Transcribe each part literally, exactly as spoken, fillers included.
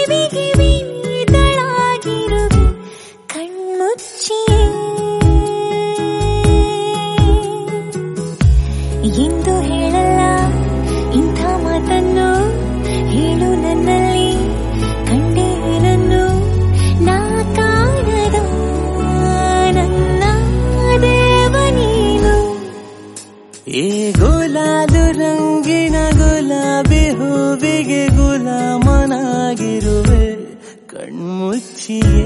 ಜೀವಿಗೆ ವಿನಿತಳಾಗಿರುವೆ ಕಣ್ಮುಚ್ಚಿಯೇ ಎಂದು ಹೇಳಲ್ಲ ಇಂಥ ಮಾತನ್ನು ಹೇಳು ನನ್ನಲ್ಲಿ ಕಂಡೇನನ್ನು ನಾ ಕಾಣದ ನನ್ನ ದೇವ ನೀನು ಏ ಗುಲಾಲು ರಂಗಿನ ಗುಲಾಬಿ ಹೂವಿಗೆ ಗುಲಾಮನಾಗಿರುವೆ ಕಣ್ಮುಚ್ಚಿಯೇ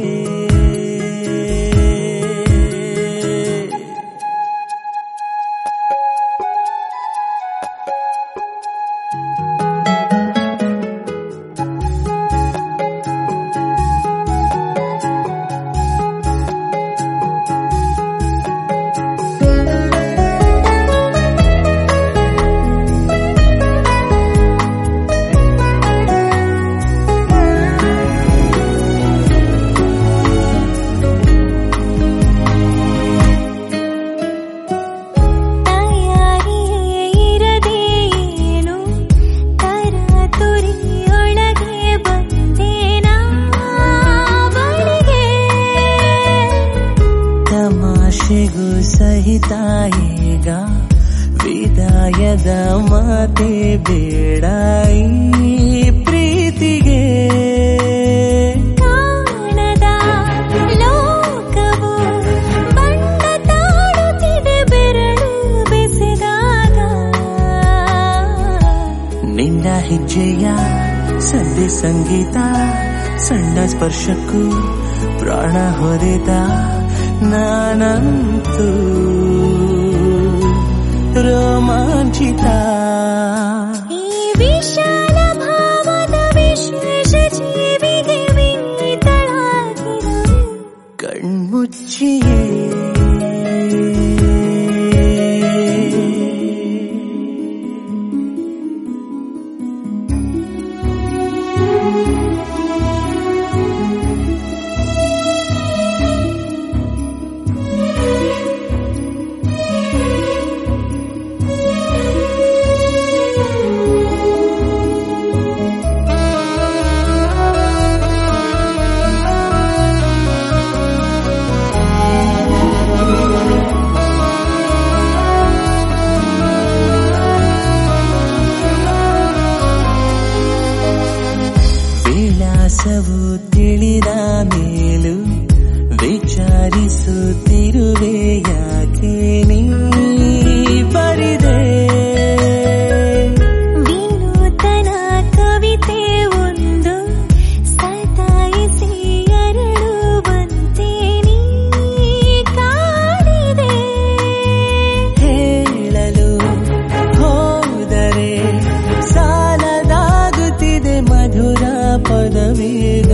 ತಮಾಷೆಗೂ ಸಹಿತ ಈಗ ವಿದಾಯದ ಮಾತೆ ಬೇಡ ಈ ಪ್ರೀತಿಗೆ ಕಾಣದ ಲೋಕವು ಬಣ್ಣ ತಾಳುತ್ತಿದೆ ಬೆರಳು ಬೆಸೆದಾಗ ನಿನ್ನ ಹೆಜ್ಜೆಯ ಸಂಧಿ ಸಂಗೀತ ಸಣ್ಣ ಸ್ಪರ್ಶಕ್ಕೂ ಪ್ರಾಣ ಹೊರೆದ ನಾನಂತೂ ರೋಮಾಂಚಿತ ಈ ವಿಶಾಲ ಭಾವದ ವಿಶೇಷ ಜೀವಿಗೆ ವಿನಿತಳಾಗಿರುವೆ ಕಣ್ಮುಚ್ಚಿಯೇ ವಿಳಾಸವು ತಿಳಿದ ಮೇಲೂ ವಿಚಾರಿಸುತ್ತಿರುವೆ ಯಾಕೆ ನೀ ಬರಿದೆ ವಿನೂತನ ಕವಿತೆ ಒಂದು ಸತಾಯಿಸಿ ಅರಳುವಂತೆ ನೀ ಕಾಡಿದೆ ಹೇಳಲು ಹೋದರೆ ಸಾಲದಾಗುತ್ತಿದೆ ಮಧುರ ಪದವೀಗ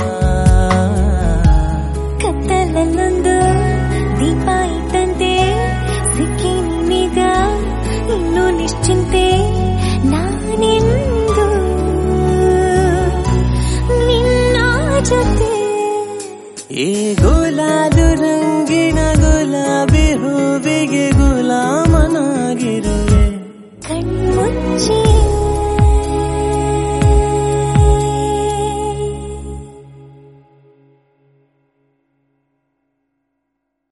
ಕತ್ತಲಲ್ಲೊಂದು ದೀಪ ಇಟ್ಟಂತೆ ಸಿಕ್ಕಿ ನಿನಗ ಇನ್ನು ನಿಶ್ಚಿಂತೆ ನಾನೆಂದು ನಿನ್ನ ಜೊತೆ ಏ ಗುಲಾಲು ರಂಗಿನ ಗುಲಾಬಿ ಹೂವಿಗೆ ಗುಲಾಮನಾಗಿರುವೆ ಕಣ್ಮುಚ್ಚಿ